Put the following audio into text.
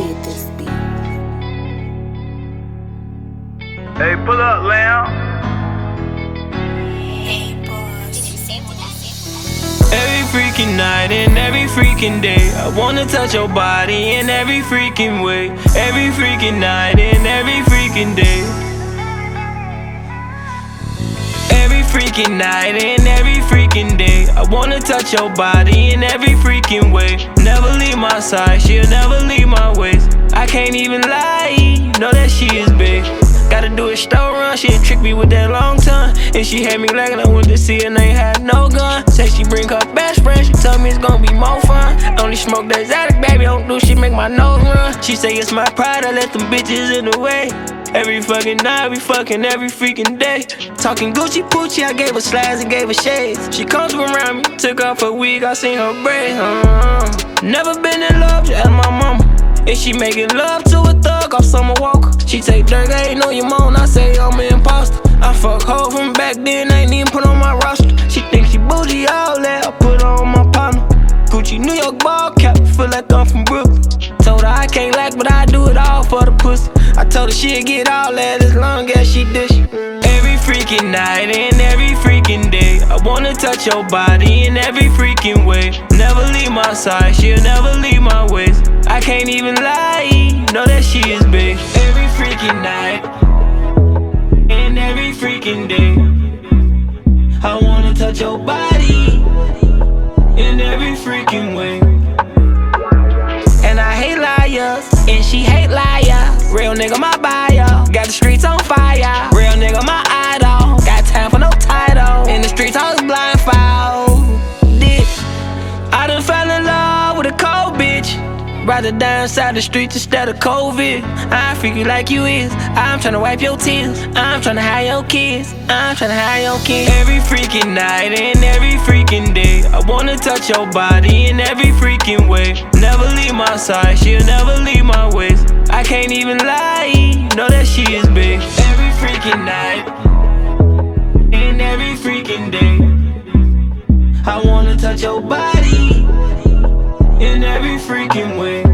made this beat. Hey, pull up, Lamb. Every freaking night and every freaking day, I wanna touch your body in every freaking way. Every freaking night and every freaking day. Every freaking night and every freaking day, I wanna touch your body in every freaking way. Never leave my side, she'll never leave my waist. I can't even lie, know that she is big. Gotta do a store run, she trick me with that long tongue. And she had me lagging, I went to see her and ain't had no gun. Say she bring her best friend, she told me it's gonna be more fun. Only smoke that Xanax, baby, don't do shit, make my nose run. She say it's my pride, I let them bitches in the way. Every fucking night, we fucking every freaking day. Talking Gucci Poochie, I gave her slides and gave her shades. She comes around me, took off her wig, I seen her braids. Never been in love, just ask my mama. If she making love to a thug off Summer Walker, she take dirt, I ain't know your moan, I say I'm an imposter. I fuck hoe from back then, I ain't even put on my roster. She think she bougie, all that, I put on my partner. Gucci New York ball cap, feel like I'm from Brooklyn. Told her I can't lack, but I do it all for the pussy. I told her she'll get all that as long as she dish. Every freaking night and every freaking day, I wanna touch your body in every freaking way. Never leave my side, she'll never leave my waist. I can't even lie, know that she is big. Every freaking night and every freaking day, I wanna touch your body in every freaking way. And I hate liars, and she hate liars. Real nigga my bio, got the streets on fire. Real nigga my idol, got time for no title. In the streets I was blindfolded. I done fell in love with a cold bitch. Rather die inside the streets instead of COVID. I freak you like you is. I'm tryna wipe your tears. I'm tryna hide your kids. I'm tryna hide your kids. Every freaking night and every freaking day, I wanna touch your body in every freaking way. Never leave my side, she'll never leave my waist. I can't even lie, know that she is big. Every freaking night and every freaking day, I wanna touch your body in every freaking way.